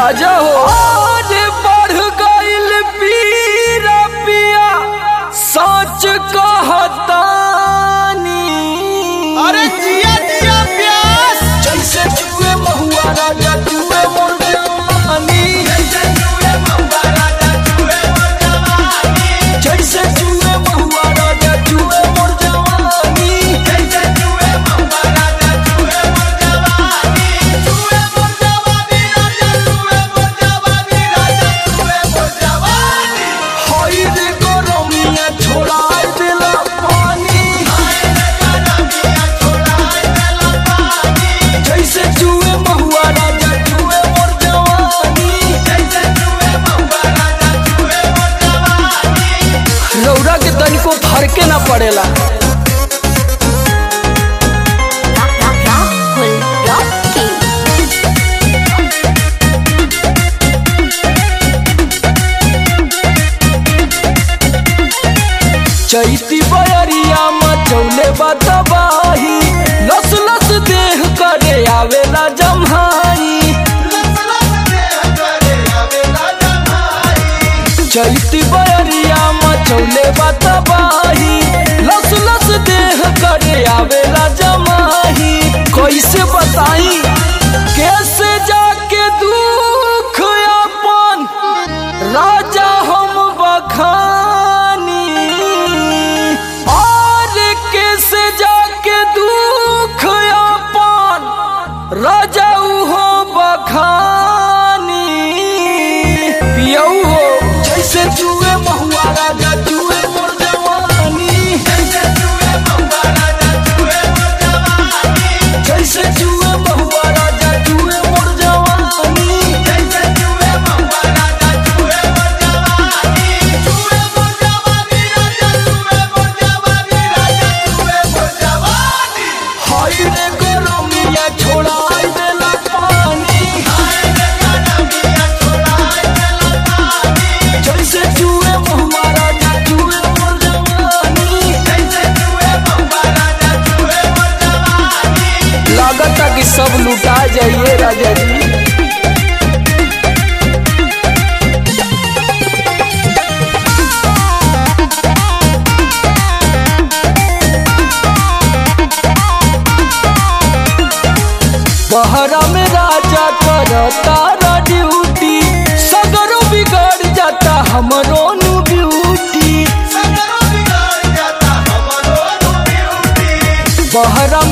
राजा हो। आगे बढ़ गइल पीरा पिया सच कहतानी। अरे जिया जिया प्यास जैसे चुए महुआ राजा चुए मोर जवानी। जैसे चुए महुआ राजा चुए मोर जवानी। जैसे चुए महुआ राजा चुए मोर जवानी। जैसे चुए महुआ राजा चुए मोर जवानी। चुए मोर जवानी राजा चुए मोर जवानी राजा चुए मोर जवानी। हाय रे गरमिया छोड़ाई देला पानी। हाय रे गरमिया छोड़ाई देला पानी। जैसे चुए महुआ राजा चुए मोर जवानी। जैसे चुए महुआ राजा चुए मोर जवानी। रौरा के तनिको फरके ना पड़ेला। चैती बयरिया मचौले बतबाही। लस लस देह करे आवेला जम्हाई। चैती बयरिया मचौले बतबाही। लस लस देह करे आवेला जमाही। कैसे बताई कैसे जाके दुख अपन राजा हम बखानी। और कैसे जाके दुख अपन राजा हो बखानी। पियऊ हो जैसे चुए महुआ राजा चुए मोर जवानी। जैसे चुए महुआ राजा चुए मोर जवानी। जैसे चुए महुआ राजा चुए मोर जवानी। जैसे चुए महुआ राजा चुए मोर जवानी। चुए मोर जवानी राजा चुए मोर जवानी राजा चुए मोर जवानी। हाय रे गरमिया छोड़ाई देला पानी। हाय रे गरमिया छोड़ाई देला पानी। जैसे चुए महुआ राजा चुए मोर जवानी। जैसे चुए महुआ राजा चुए मोर जवानी। लागता कि सब लुटा जाइए राजा जी। बहरा में राजा करता ड्यूटी। सगरो बिगड़ जाता हमरो नु ब्यूटी। बहरा